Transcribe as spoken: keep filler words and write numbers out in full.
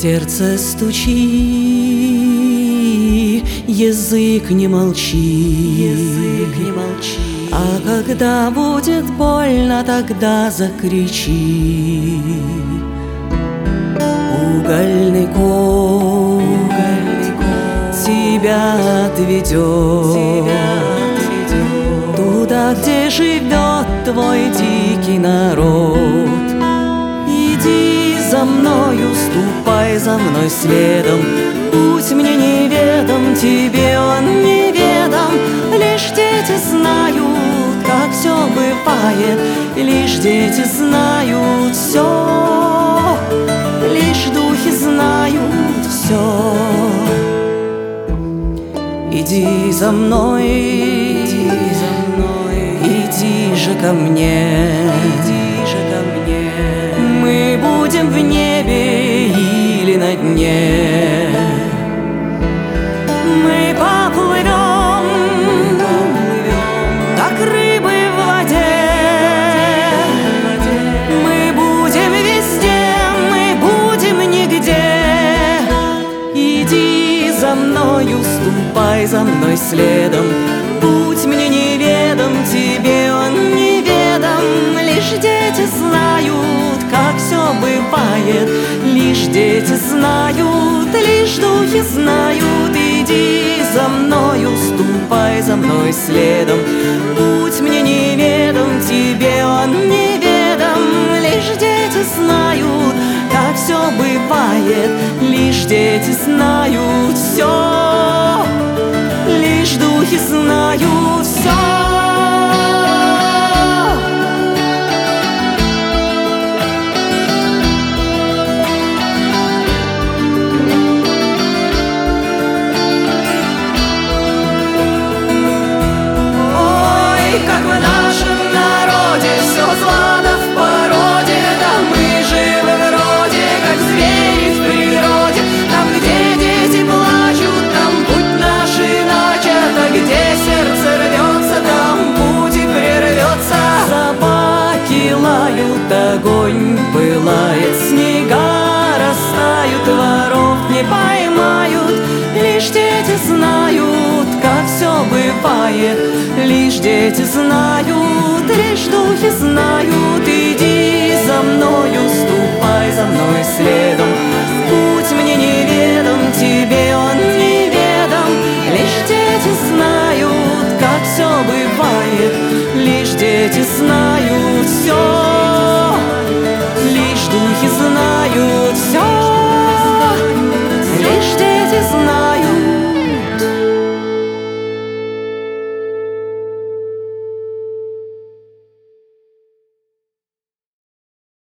Сердце стучи, язык не молчи, язык не молчи. А когда будет больно, тогда закричи. Угольный кот, угольный кот тебя отведет, тебя отведет туда, где живет твой дикий народ. Иди за мною, ступай за мной следом. Путь мне неведом, тебе он неведом. Лишь дети знают, как все бывает. Лишь дети знают все. Лишь духи знают все. Иди за мной, иди за мной, иди же ко мне, иди же ко мне. Мы будем в небе или на дне. Мы поплывем, как рыбы в воде. Мы будем везде, мы будем нигде. Иди за мною, ступай за мной следом. Путь мне неведом, тебе он неведом. Лишь дети знают, как все бывает. Лишь дети знают, лишь духи знают. Иди за мною, ступай за мной следом. Путь мне неведом, тебе он неведом. Лишь дети знают, как все бывает. Лишь дети знают все. Лишь духи знают все. Как в нашем народе все злато в породе, да мы живы вроде, как звери в природе. Там, где дети плачут, там путь наш иначе, а где сердце рвется, там путь и прервется. Собаки лают, огонь пылает, снега растают, воров не поймают. Лишь дети знают, как все бывает. Лишь дети знают, лишь духи знают. Иди за мною, ступай за мной следом. Путь мне неведом, тебе он неведом. Лишь дети знают, как все бывает. Лишь дети знают все.